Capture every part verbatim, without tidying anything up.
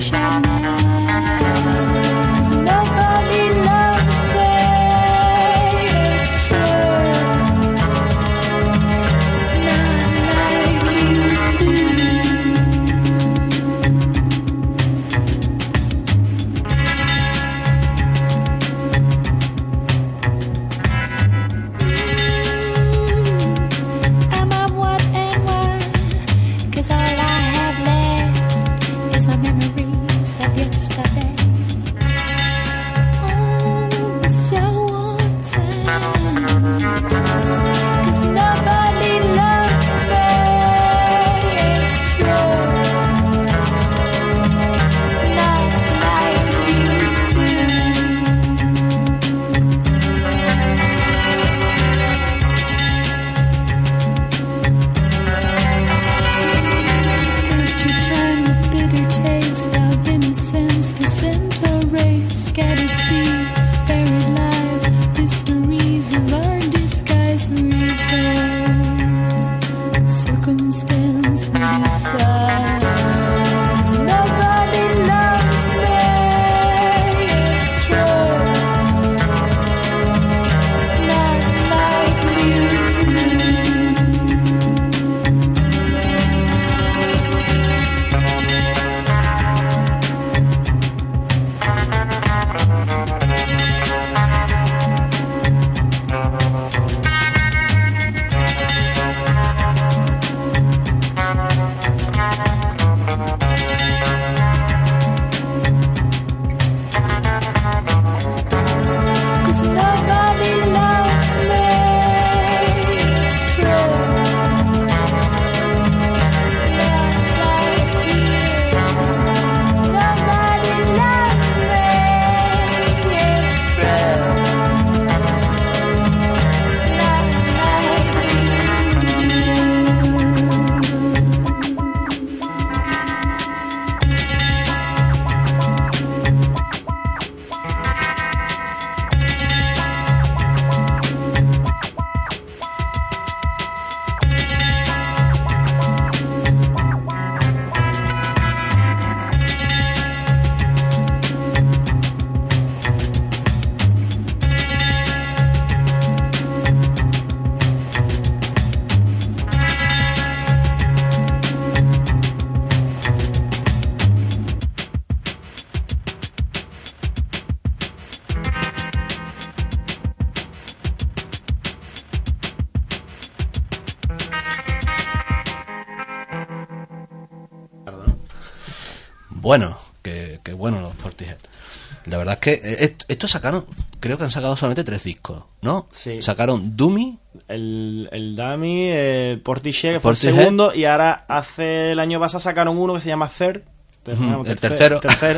Bueno, que, que bueno los Portishead. La verdad es que estos sacaron, creo que han sacado solamente tres discos, ¿no? Sí. Sacaron Dummy, el, el Dummy, el Portishead, que fue Portishead. el segundo, y ahora hace el año pasado sacaron uno que se llama Third. Uh-huh, el tercero, tercero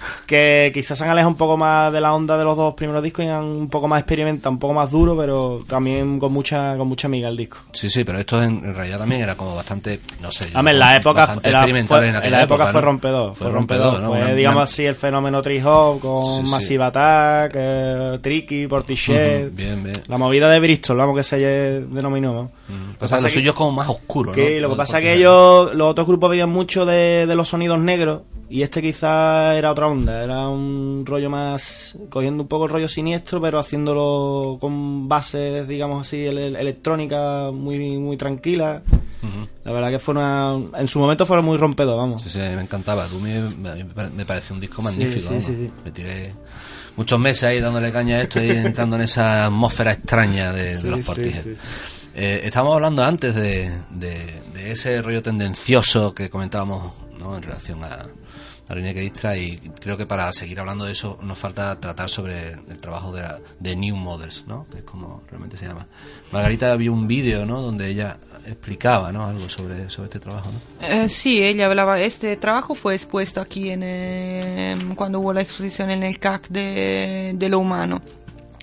que quizás se han alejado un poco más de la onda de los dos primeros discos y han un poco más experimentado, un poco más duro, pero también con mucha con mucha amiga el disco. Sí, sí, pero esto en, en realidad también era como bastante, no sé, en la época bastante era, experimental fue, en aquella en la época, época, fue ¿no? rompedor, fue fue rompedor, rompedor, ¿no? fue, Una, digamos una... así el fenómeno Trip Hop con sí, sí. Massive Attack, eh, Tricky, Portishead, uh-huh, bien, bien. la movida de Bristol, vamos, que se denominó, ¿no? Uh-huh. Pasa que lo suyo es como más oscuro, que, ¿no? Lo que pasa es que ellos, los otros grupos veían mucho de, de los sonidos negros. Y este quizás era otra onda, era un rollo más, cogiendo un poco el rollo siniestro, pero haciéndolo con bases, digamos así, ele- electrónica muy muy tranquila. Uh-huh. La verdad que fue una, en su momento fue muy rompedor, vamos. Sí, sí, me encantaba. Tú me, me, me parece un disco magnífico. Sí, sí, sí, sí. Me tiré muchos meses ahí dándole caña a esto y entrando en esa atmósfera extraña de, sí, de los Portishead. Sí, sí, sí. Eh, estábamos hablando antes de, de, de ese rollo tendencioso que comentábamos, ¿no? En relación a la línea que distra, y creo que para seguir hablando de eso nos falta tratar sobre el trabajo de, la, de New Models, ¿no? Que es como realmente se llama. Margarita vio un vídeo, ¿no? Donde ella explicaba, ¿no? Algo sobre, sobre este trabajo, ¿no? Eh, sí, ella hablaba. Este trabajo fue expuesto aquí en eh, cuando hubo la exposición en el C A C de, de lo humano.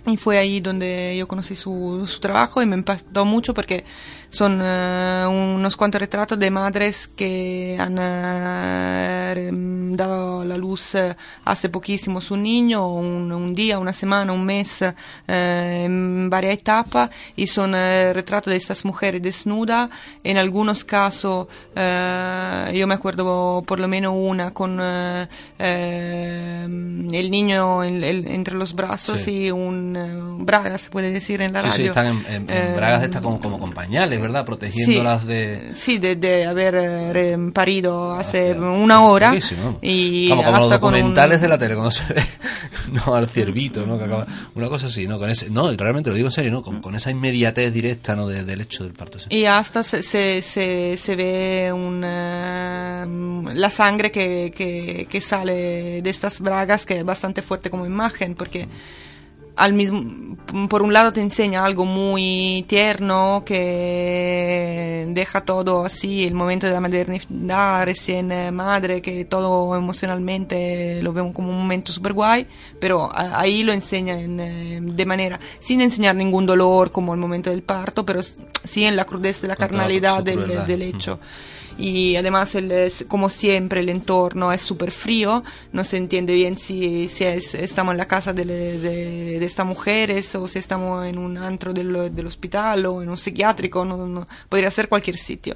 Y fue ahí donde yo conocí su, su trabajo y me impactó mucho porque son uh, unos cuantos retratos de madres que han uh, dado a la luz uh, hace poquísimo su niño, un, un día, una semana, un mes, uh, en varias etapas, y son uh, retratos de estas mujeres desnudas. En algunos casos, uh, yo me acuerdo por lo menos una con uh, uh, el niño en, el, entre los brazos, sí, y un bragas, se puede decir en la sí, radio. Sí, están en, en, en bragas, están como, como con pañales, ¿verdad? Protegiéndolas sí, de... Sí, de, de haber eh, parido hace Hacia, una hora. Y como, como los documentales un... de la tele, cuando se ve no, al ciervito, ¿no? Que acaba, una cosa así, ¿no? Con ese, no, realmente lo digo en serio, ¿no? Con, con esa inmediatez directa, ¿no? De, del hecho del parto. Sí. Y hasta se, se, se, se ve una, la sangre que, que, que sale de estas bragas, que es bastante fuerte como imagen, porque... Al mismo, por un lado te enseña algo muy tierno que deja todo así, el momento de la maternidad, recién madre, que todo emocionalmente lo vemos como un momento super guay, pero ahí lo enseña en, de manera, sin enseñar ningún dolor como el momento del parto, pero sí en la crudeza de la carnalidad del, del hecho. Y además, el, como siempre, el entorno es súper frío, no se entiende bien si, si es, estamos en la casa de, de, de estas mujeres o si estamos en un antro del, del hospital o en un psiquiátrico, no, no, podría ser cualquier sitio.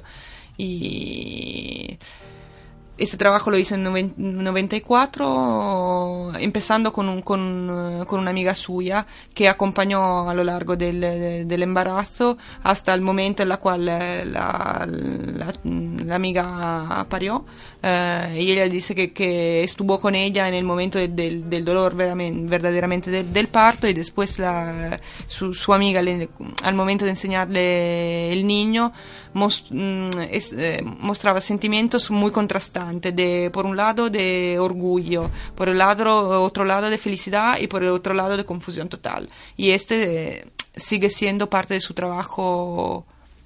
Y este trabajo lo hice en noventa y cuatro, empezando con, un, con, con una amiga suya que acompañó a lo largo del, del embarazo hasta el momento en el cual la, la, la, la amiga parió. Uh, y ella dice que, que estuvo con ella en el momento de, de, del dolor verdaderamente de, del parto, y después la, su, su amiga le, al momento de enseñarle el niño most, es, eh, mostraba sentimientos muy contrastantes, de, por un lado de orgullo, por el lado, otro lado de felicidad y por el otro lado de confusión total. Y este eh, sigue siendo parte de su trabajo.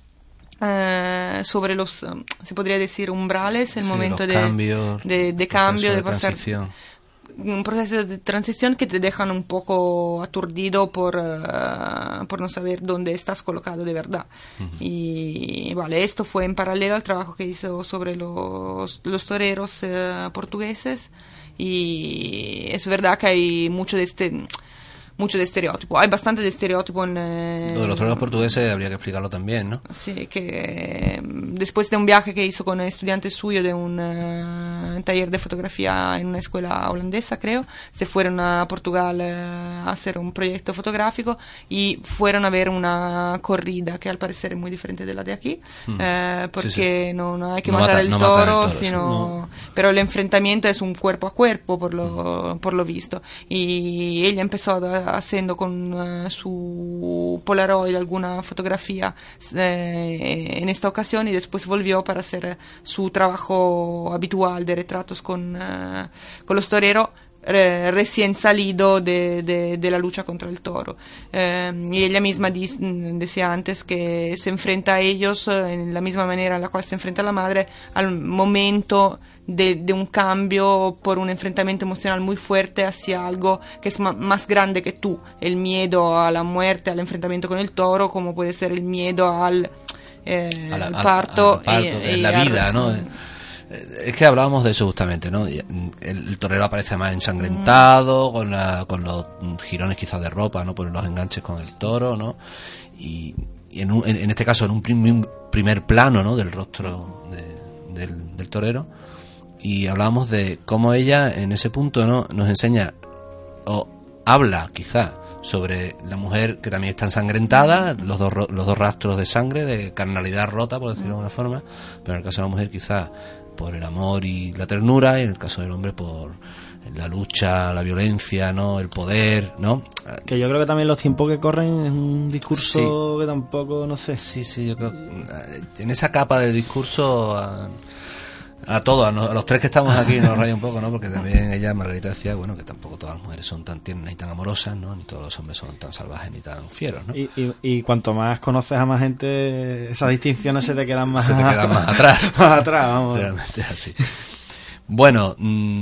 Uh, sobre los, se podría decir, umbrales, el sí, momento de, cambios, de, de cambio, de, de pasar transición. Un proceso de transición que te dejan un poco aturdido por, uh, por no saber dónde estás colocado de verdad. Uh-huh. Y vale, esto fue en paralelo al trabajo que hizo sobre los, los toreros uh, portugueses, y es verdad que hay mucho de este... mucho de estereotipo, hay bastante de estereotipo en... Eh, Lo de los toreros portugueses habría que explicarlo también, ¿no? Sí, que después de un viaje que hizo con estudiantes suyos de un uh, taller de fotografía en una escuela holandesa, creo, se fueron a Portugal uh, a hacer un proyecto fotográfico y fueron a ver una corrida que al parecer es muy diferente de la de aquí, mm. uh, porque sí, sí. No, no hay que no matar, mata, el, no toro, matar el toro, sino... No. Pero el enfrentamiento es un cuerpo a cuerpo, por lo, mm. por lo visto. Y ella empezó a haciendo con uh, su Polaroid alguna fotografía eh, en esta ocasión, y después volvió para hacer su trabajo habitual de retratos con, uh, con los toreros eh, recién salido de, de, de la lucha contra el toro. Eh, y ella misma di, decía antes que se enfrenta a ellos eh, en la misma manera en la cual se enfrenta a la madre al momento de, de un cambio por un enfrentamiento emocional muy fuerte hacia algo que es ma- más grande que tú, el miedo a la muerte, al enfrentamiento con el toro, como puede ser el miedo al, eh, a la, al parto, al, al parto y, que es la vida, ¿no? Es que hablábamos de eso justamente, ¿no? El, el torero aparece más ensangrentado, mm. con, la, con los jirones quizás de ropa, ¿no? Por los enganches con el toro, ¿no? Y, y en, un, en, en este caso en un prim, primer plano, ¿no? Del rostro de, del, del torero. Y hablábamos de cómo ella en ese punto, ¿no? Nos enseña o habla quizás sobre la mujer que también está ensangrentada, los dos, los dos rastros de sangre, de carnalidad rota, por decirlo de alguna forma, pero en el caso de la mujer quizás por el amor y la ternura, y en el caso del hombre por la lucha, la violencia, ¿no? El poder, ¿no? Que yo creo que también los tiempos que corren es un discurso sí. que tampoco, no sé. Sí, sí, yo creo en esa capa del discurso a, a todos, a, no, a los tres que estamos aquí nos raya un poco, ¿no? Porque también ella, Margarita, decía, bueno, que tampoco todas las mujeres son tan tiernas y tan amorosas, ¿no? Ni todos los hombres son tan salvajes ni tan fieros, ¿no? Y, y, y cuanto más conoces a más gente, esas distinciones se te quedan más, se te quedan más atrás. más atrás, vamos. Realmente es así. Bueno, mmm,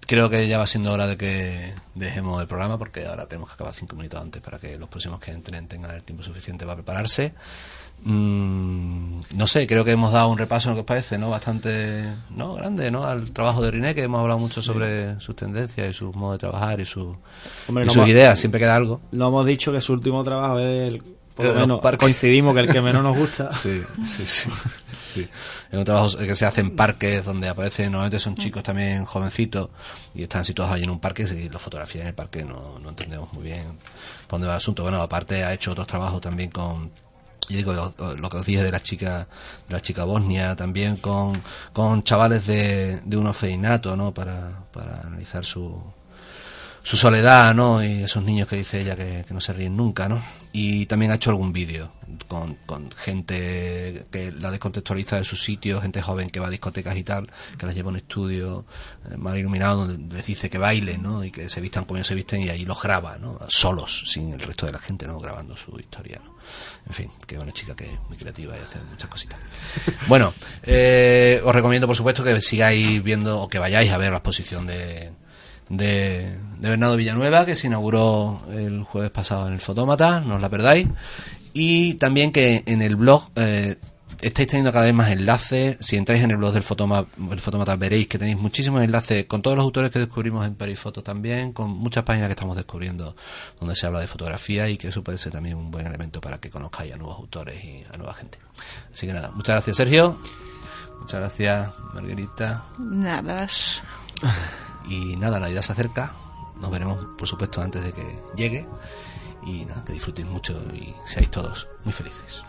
creo que ya va siendo hora de que dejemos el programa, porque ahora tenemos que acabar cinco minutos antes para que los próximos que entren tengan el tiempo suficiente para prepararse. Mm, no sé, creo que hemos dado un repaso, ¿no? Que os parece, ¿no? Bastante, ¿no? Grande, ¿no? Al trabajo de Riné, que hemos hablado mucho sobre sus tendencias y sus modos de trabajar y, su, Hombre, y no sus hemos- ideas. Siempre queda algo. No hemos dicho que su último trabajo es el, por lo Los menos parques. coincidimos que el que menos nos gusta. Sí, sí, sí. sí. Es un trabajo que se hace en parques donde aparecen, normalmente son chicos también jovencitos y están situados allí en un parque y los fotografían en el parque, no, no entendemos muy bien por dónde va el asunto. Bueno, aparte ha hecho otros trabajos también con, yo digo, lo, lo que os dije de la chica, de la chica bosnia, también con, con chavales de, de un orfanato, ¿no? Para, para analizar su, su soledad, ¿no? Y esos niños que dice ella que, que no se ríen nunca, ¿no? Y también ha hecho algún vídeo con, con gente que la descontextualiza de sus sitios, gente joven que va a discotecas y tal, que las lleva a un estudio eh, mal iluminado donde les dice que bailen, ¿no? Y que se vistan como ellos se visten y ahí los graba, ¿no? Solos, sin el resto de la gente, ¿no? Grabando su historia, ¿no? En fin, que es una chica que es muy creativa y hace muchas cositas. Bueno, eh, os recomiendo por supuesto que sigáis viendo o que vayáis a ver la exposición de De, de Bernardo Villanueva, que se inauguró el jueves pasado en el Fotómata, no os la perdáis. Y también que en el blog eh, estáis teniendo cada vez más enlaces. Si entráis en el blog del Fotómata, el Fotómata veréis que tenéis muchísimos enlaces con todos los autores que descubrimos en Perifoto también, con muchas páginas que estamos descubriendo donde se habla de fotografía, y que eso puede ser también un buen elemento para que conozcáis a nuevos autores y a nueva gente. Así que nada, muchas gracias Sergio, muchas gracias Margarita. Nada. Y nada, Navidad se acerca. Nos veremos, por supuesto, antes de que llegue. Y nada, que disfrutéis mucho y seáis todos muy felices.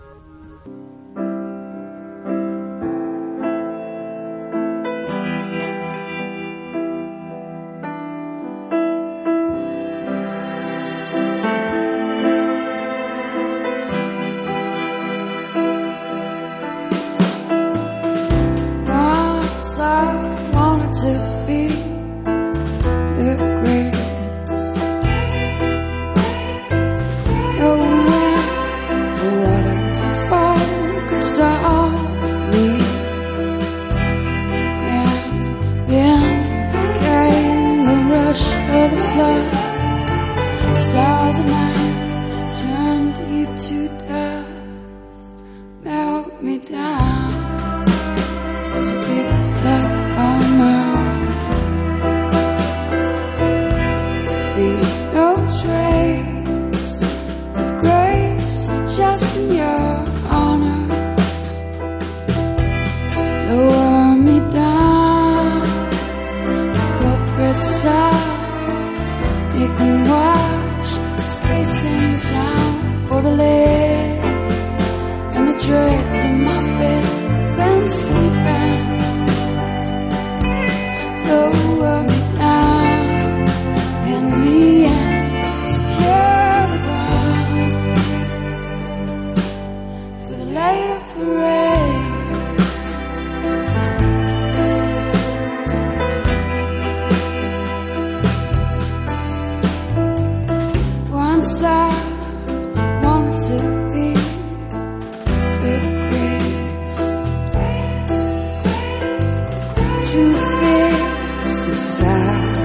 Once I wanted to be the greatest. No man or waterfall could stop me. And then came the rush of the flood. Stars at night turned deep to dust, melt me down. There's a big black armor. Leave no trace of grace, just in your honor. Lower me down, corporate side. You can watch space in town for the lead and the dreads in my bed. Been sleeping, lower me down, in the end, secure the ground for the later parade. Once I wanted to be the greatest, to face society.